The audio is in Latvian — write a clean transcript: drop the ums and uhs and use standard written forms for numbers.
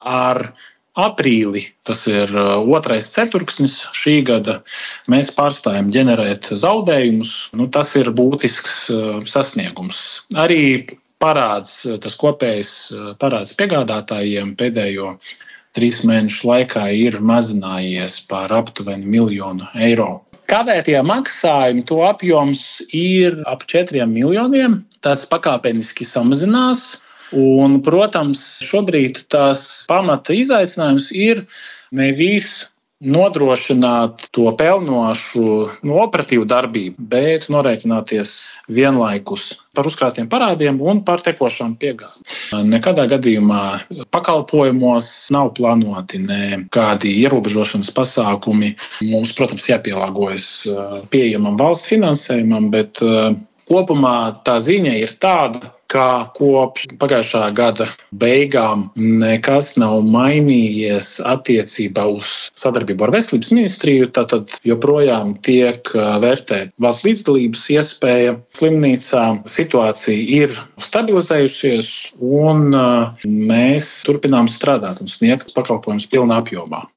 Ar aprīli, tas ir otrais ceturksnis šī gada, mēs pārstājam ģenerēt zaudējumus. Tas ir būtisks sasniegums. Arī tas kopējais parāds piegādātājiem pēdējo 3 mēnešu laikā ir mazinājies par aptuveni 1 miljonu eiro. Kavētie maksājumi, to apjoms ir ap 4 miljoniem. Tas pakāpeniski samazinās. Un, protams, šobrīd tās pamata izaicinājums ir nevis nodrošināt to pelnošu operatīvu darbību, bet norēķināties vienlaikus par uzkrātiem parādiem un par tekošām piegādēm. Nekādā gadījumā pakalpojumos nav plānoti nekādi ierobežošanas pasākumi. Mums, protams, jāpielāgojas pieejamam valsts finansējumam, bet kopumā tā ziņa ir tāda, ka kopš pagājušā gada beigām nekas nav mainījies attiecībā uz sadarbību ar Veselības ministriju. Tātad joprojām tiek vērtēta valsts līdzdalības iespēja slimnīcā. Situācija ir stabilizējusies un mēs turpinām strādāt un sniegt pakalpojumus pilnā apjomā.